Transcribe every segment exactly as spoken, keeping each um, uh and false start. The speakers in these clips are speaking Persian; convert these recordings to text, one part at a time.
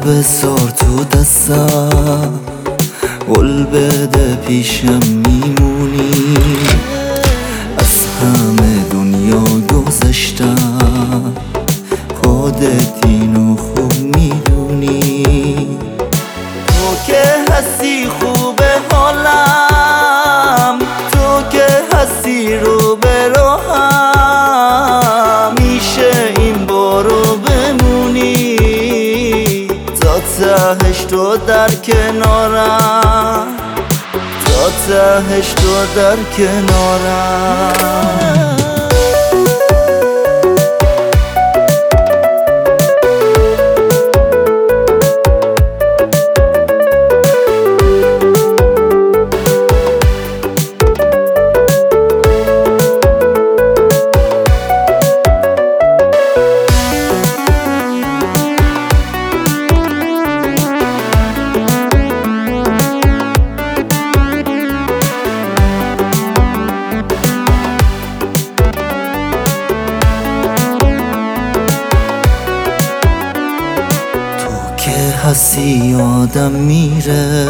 بذار تو دستم، قول بده پیشم میمونی. از همه دنیا گذشتم، خودت اینو خوب میدونی. تو که هستی خوبه حالم، تو که هستی رو به راهم، میشه این بارو بمونی. تا تهش تو در کنارم، تا تهش تو در کنارم. هستی آدم میره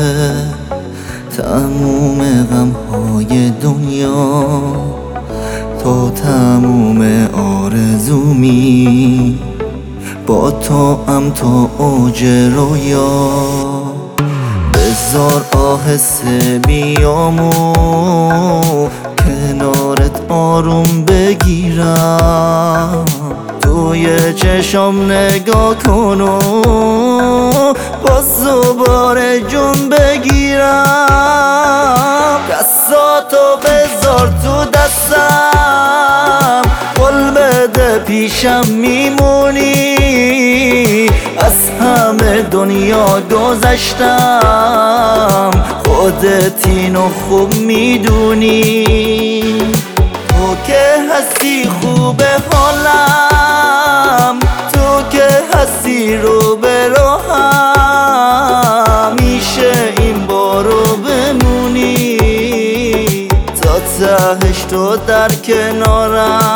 تموم غمهای دنیا، تو تموم آرزومی، با تو ام تا اوج رویا. بذار آهسته بیامو کنارت آروم بگیرم، توی چشم نگاه کن و باز دوباره جون بگیرم. دستاتو بذار تو دستم، قول بده پیشم میمونی. از همه دنیا گذشتم، خودت اینو خوب میدونی. تو که هستی خوبه حالم، تو که هستی رو به راهم، میشه این بارو بمونی. تا تهش تو در کنارم،